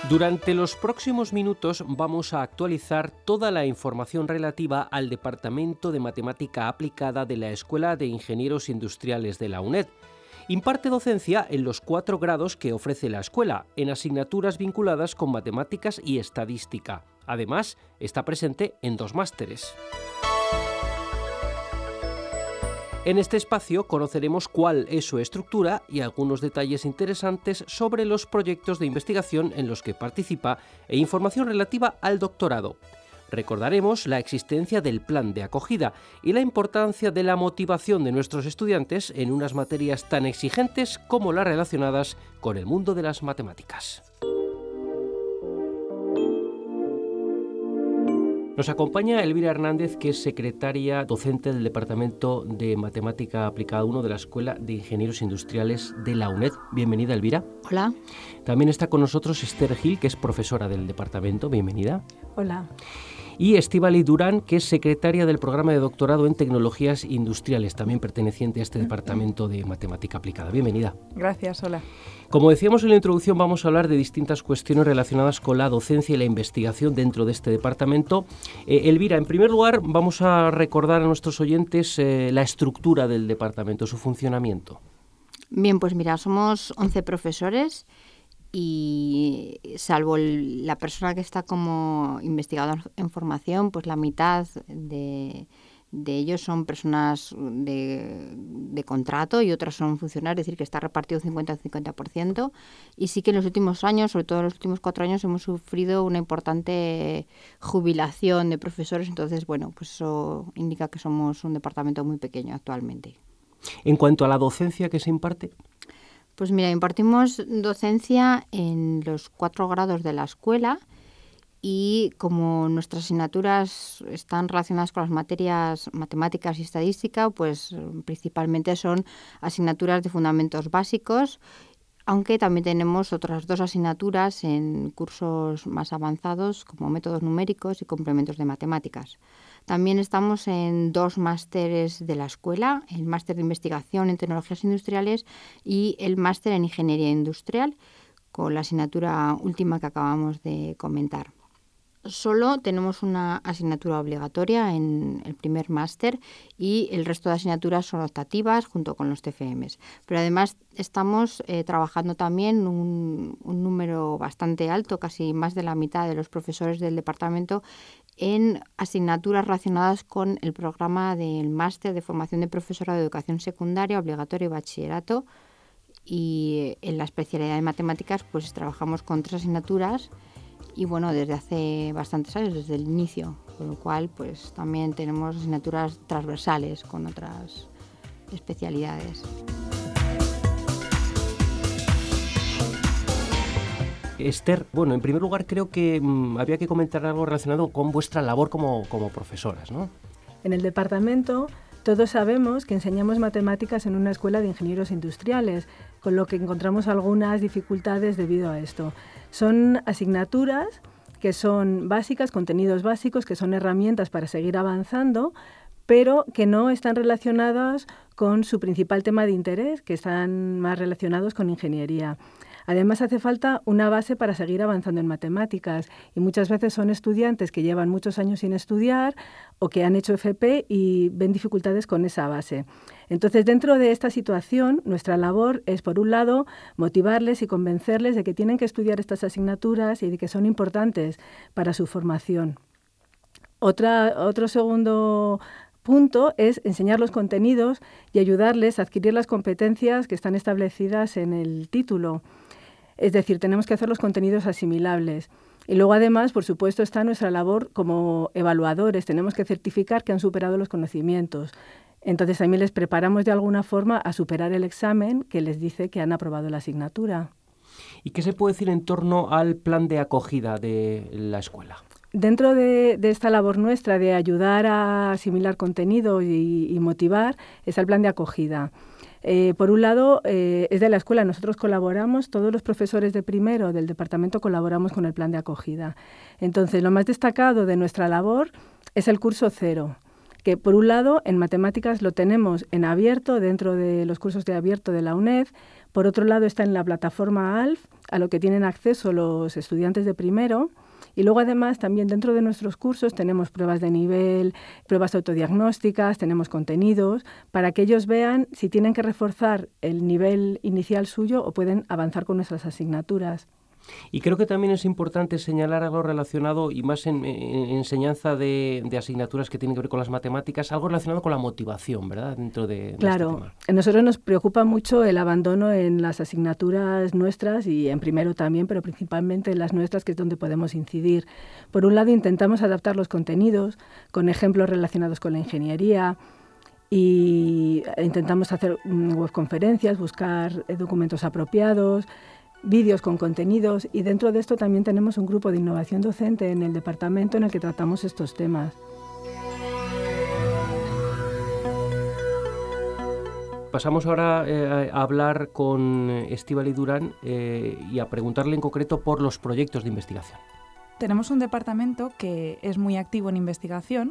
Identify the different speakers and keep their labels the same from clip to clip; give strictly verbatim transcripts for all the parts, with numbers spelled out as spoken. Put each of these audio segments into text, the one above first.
Speaker 1: Durante los próximos minutos vamos a actualizar toda la información relativa al Departamento de Matemática Aplicada de la Escuela de Ingenieros Industriales de la UNED. Imparte docencia en los cuatro grados que ofrece la escuela, en asignaturas vinculadas con matemáticas y estadística. Además, está presente en dos másteres. En este espacio conoceremos cuál es su estructura y algunos detalles interesantes sobre los proyectos de investigación en los que participa e información relativa al doctorado. Recordaremos la existencia del plan de acogida y la importancia de la motivación de nuestros estudiantes en unas materias tan exigentes como las relacionadas con el mundo de las matemáticas. Nos acompaña Elvira Hernández, que es secretaria docente del Departamento de Matemática Aplicada uno de la Escuela de Ingenieros Industriales de la UNED. Bienvenida, Elvira.
Speaker 2: Hola. También está con nosotros Esther Gil, que es profesora del departamento. Bienvenida.
Speaker 3: Hola.
Speaker 1: Y Estíbaliz Durán, que es secretaria del programa de doctorado en Tecnologías Industriales, también perteneciente a este Departamento de Matemática Aplicada. Bienvenida.
Speaker 3: Gracias, hola.
Speaker 1: Como decíamos en la introducción, vamos a hablar de distintas cuestiones relacionadas con la docencia y la investigación dentro de este departamento. Eh, Elvira, en primer lugar, vamos a recordar a nuestros oyentes eh, la estructura del departamento, su funcionamiento.
Speaker 2: Bien, pues mira, somos once profesores y salvo el, la persona que está como investigador en formación, pues la mitad de, de ellos son personas de, de contrato y otras son funcionarios, es decir, que está repartido cincuenta a cincuenta por ciento. Y sí que en los últimos años, sobre todo en los últimos cuatro años, hemos sufrido una importante jubilación de profesores. Entonces, bueno, pues eso indica que somos un departamento muy pequeño actualmente.
Speaker 1: En cuanto a la docencia que se imparte...
Speaker 2: Pues mira, impartimos docencia en los cuatro grados de la escuela y como nuestras asignaturas están relacionadas con las materias matemáticas y estadística, pues principalmente son asignaturas de fundamentos básicos, aunque también tenemos otras dos asignaturas en cursos más avanzados como métodos numéricos y complementos de matemáticas. También estamos en dos másteres de la escuela, el máster de investigación en tecnologías industriales y el máster en ingeniería industrial, con la asignatura última que acabamos de comentar. Solo tenemos una asignatura obligatoria en el primer máster y el resto de asignaturas son optativas junto con los T F Ms. Pero además estamos eh, trabajando también un, un número bastante alto, casi más de la mitad de los profesores del departamento, en asignaturas relacionadas con el programa del máster de formación de profesorado de educación secundaria, obligatorio y bachillerato. Y en la especialidad de matemáticas pues trabajamos con tres asignaturas y bueno, desde hace bastantes años, desde el inicio, con lo cual pues también tenemos asignaturas transversales con otras especialidades.
Speaker 1: Esther, bueno, en primer lugar creo que mmm, había que comentar algo relacionado con vuestra labor como, como profesoras, ¿no?
Speaker 3: En el departamento todos sabemos que enseñamos matemáticas en una escuela de ingenieros industriales, con lo que encontramos algunas dificultades debido a esto. Son asignaturas que son básicas, contenidos básicos, que son herramientas para seguir avanzando, pero que no están relacionadas con su principal tema de interés, que están más relacionados con ingeniería. Además, hace falta una base para seguir avanzando en matemáticas y muchas veces son estudiantes que llevan muchos años sin estudiar o que han hecho F P y ven dificultades con esa base. Entonces, dentro de esta situación, nuestra labor es, por un lado, motivarles y convencerles de que tienen que estudiar estas asignaturas y de que son importantes para su formación. Otra, otro segundo punto es enseñar los contenidos y ayudarles a adquirir las competencias que están establecidas en el título. Es decir, tenemos que hacer los contenidos asimilables. Y luego, además, por supuesto, está nuestra labor como evaluadores. Tenemos que certificar que han superado los conocimientos. Entonces, también les preparamos de alguna forma a superar el examen que les dice que han aprobado la asignatura.
Speaker 1: ¿Y qué se puede decir en torno al plan de acogida de la escuela?
Speaker 3: Dentro de, de esta labor nuestra de ayudar a asimilar contenido y, y motivar, está el plan de acogida. Eh, por un lado, eh, es de la escuela, nosotros colaboramos, todos los profesores de primero del departamento colaboramos con el plan de acogida. Entonces, lo más destacado de nuestra labor es el curso cero, que por un lado en matemáticas lo tenemos en abierto dentro de los cursos de abierto de la UNED, por otro lado está en la plataforma A L F, a lo que tienen acceso los estudiantes de primero, y luego además también dentro de nuestros cursos tenemos pruebas de nivel, pruebas autodiagnósticas, tenemos contenidos para que ellos vean si tienen que reforzar el nivel inicial suyo o pueden avanzar con nuestras asignaturas.
Speaker 1: Y creo que también es importante señalar algo relacionado, y más en, en enseñanza de, de asignaturas que tienen que ver con las matemáticas, algo relacionado con la motivación, ¿verdad? Dentro de, de
Speaker 3: claro,
Speaker 1: este tema.
Speaker 3: A nosotros nos preocupa mucho el abandono en las asignaturas nuestras y en primero también, pero principalmente en las nuestras, que es donde podemos incidir. Por un lado, intentamos adaptar los contenidos con ejemplos relacionados con la ingeniería, y intentamos hacer webconferencias, buscar documentos apropiados, vídeos con contenidos, y dentro de esto también tenemos un grupo de innovación docente en el departamento en el que tratamos estos temas.
Speaker 1: Pasamos ahora eh, a hablar con Estíbaliz Durán eh, y a preguntarle en concreto por los proyectos de investigación.
Speaker 4: Tenemos un departamento que es muy activo en investigación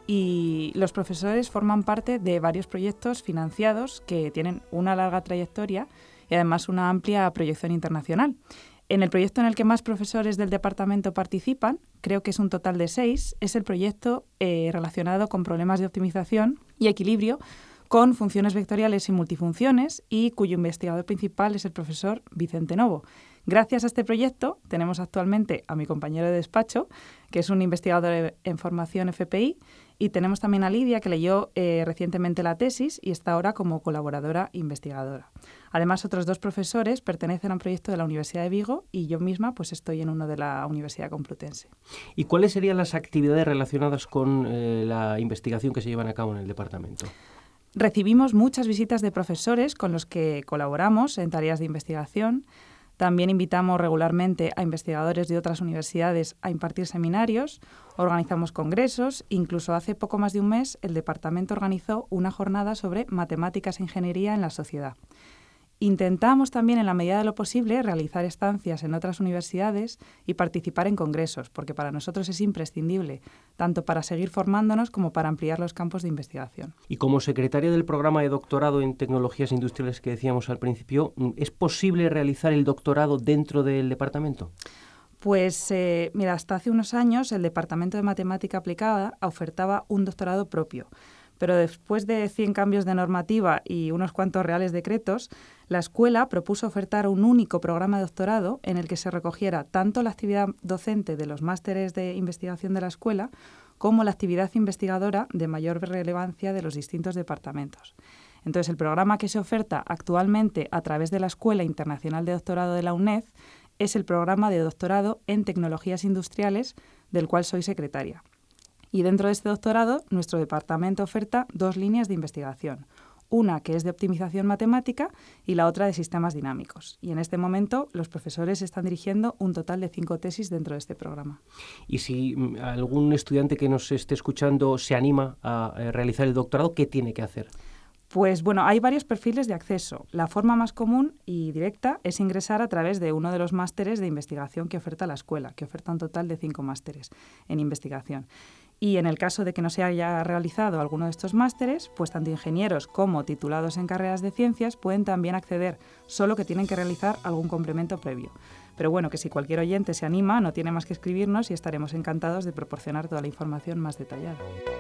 Speaker 4: y los profesores forman parte de varios proyectos financiados que tienen una larga trayectoria y además una amplia proyección internacional. En el proyecto en el que más profesores del departamento participan, creo que es un total de seis, es el proyecto eh, relacionado con problemas de optimización y equilibrio con funciones vectoriales y multifunciones, y cuyo investigador principal es el profesor Vicente Novo. Gracias a este proyecto tenemos actualmente a mi compañero de despacho, que es un investigador en formación F P I, y tenemos también a Lidia, que leyó eh, recientemente la tesis y está ahora como colaboradora investigadora. Además, otros dos profesores pertenecen a un proyecto de la Universidad de Vigo y yo misma pues estoy en uno de la Universidad Complutense.
Speaker 1: ¿Y cuáles serían las actividades relacionadas con eh, la investigación que se llevan a cabo en el departamento?
Speaker 4: Recibimos muchas visitas de profesores con los que colaboramos en tareas de investigación. También invitamos regularmente a investigadores de otras universidades a impartir seminarios, organizamos congresos, incluso hace poco más de un mes el departamento organizó una jornada sobre matemáticas e ingeniería en la sociedad. Intentamos también, en la medida de lo posible, realizar estancias en otras universidades y participar en congresos, porque para nosotros es imprescindible, tanto para seguir formándonos como para ampliar los campos de investigación.
Speaker 1: Y como secretaria del programa de doctorado en tecnologías industriales que decíamos al principio, ¿es posible realizar el doctorado dentro del departamento?
Speaker 4: Pues, eh, mira, hasta hace unos años el Departamento de Matemática Aplicada ofertaba un doctorado propio. Pero después de cien cambios de normativa y unos cuantos reales decretos, la escuela propuso ofertar un único programa de doctorado en el que se recogiera tanto la actividad docente de los másteres de investigación de la escuela como la actividad investigadora de mayor relevancia de los distintos departamentos. Entonces, el programa que se oferta actualmente a través de la Escuela Internacional de Doctorado de la UNED es el programa de doctorado en Tecnologías Industriales, del cual soy secretaria. Y dentro de este doctorado, nuestro departamento oferta dos líneas de investigación, una que es de optimización matemática y la otra de sistemas dinámicos. Y en este momento los profesores están dirigiendo un total de cinco tesis dentro de este programa.
Speaker 1: Y si algún estudiante que nos esté escuchando se anima a realizar el doctorado, ¿qué tiene que hacer?
Speaker 4: Pues bueno, hay varios perfiles de acceso. La forma más común y directa es ingresar a través de uno de los másteres de investigación que oferta la escuela, que oferta un total de cinco másteres en investigación. Y en el caso de que no se haya realizado alguno de estos másteres, pues tanto ingenieros como titulados en carreras de ciencias pueden también acceder, solo que tienen que realizar algún complemento previo. Pero bueno, que si cualquier oyente se anima, no tiene más que escribirnos y estaremos encantados de proporcionar toda la información más detallada.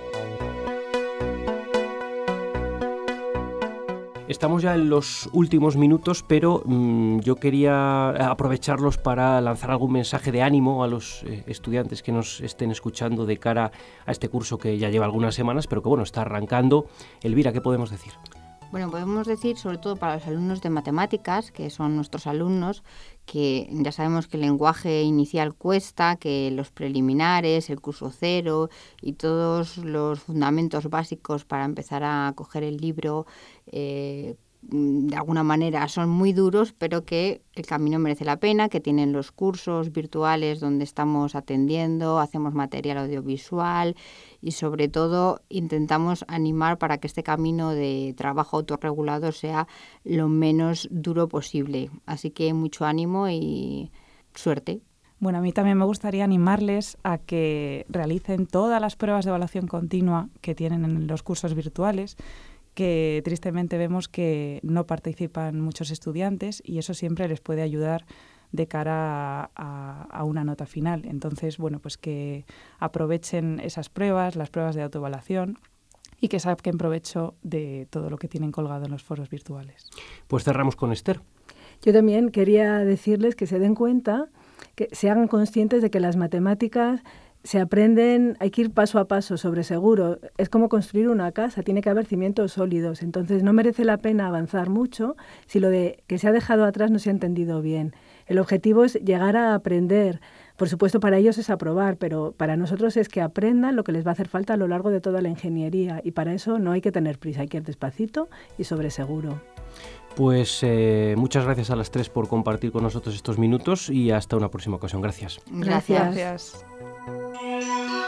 Speaker 1: Estamos ya en los últimos minutos, pero mmm, yo quería aprovecharlos para lanzar algún mensaje de ánimo a los eh, estudiantes que nos estén escuchando de cara a este curso que ya lleva algunas semanas, pero que bueno, está arrancando. Elvira, ¿qué podemos decir?
Speaker 2: Bueno, podemos decir, sobre todo para los alumnos de matemáticas, que son nuestros alumnos, que ya sabemos que el lenguaje inicial cuesta, que los preliminares, el curso cero y todos los fundamentos básicos para empezar a coger el libro, eh, de alguna manera son muy duros, pero que el camino merece la pena, que tienen los cursos virtuales donde estamos atendiendo, hacemos material audiovisual y sobre todo intentamos animar para que este camino de trabajo autorregulado sea lo menos duro posible. Así que mucho ánimo y suerte.
Speaker 4: Bueno, a mí también me gustaría animarles a que realicen todas las pruebas de evaluación continua que tienen en los cursos virtuales, que tristemente vemos que no participan muchos estudiantes y eso siempre les puede ayudar de cara a, a, a una nota final. Entonces, bueno, pues que aprovechen esas pruebas, las pruebas de autoevaluación, y que saquen provecho de todo lo que tienen colgado en los foros virtuales.
Speaker 1: Pues cerramos con Esther.
Speaker 3: Yo también quería decirles que se den cuenta, que se hagan conscientes de que las matemáticas se aprenden, hay que ir paso a paso, sobre seguro. Es como construir una casa, tiene que haber cimientos sólidos. Entonces no merece la pena avanzar mucho si lo de que se ha dejado atrás no se ha entendido bien. El objetivo es llegar a aprender. Por supuesto, para ellos es aprobar, pero para nosotros es que aprendan lo que les va a hacer falta a lo largo de toda la ingeniería. Y para eso no hay que tener prisa, hay que ir despacito y sobre seguro.
Speaker 1: Pues eh, muchas gracias a las tres por compartir con nosotros estos minutos y hasta una próxima ocasión. Gracias.
Speaker 2: Gracias.
Speaker 4: Gracias.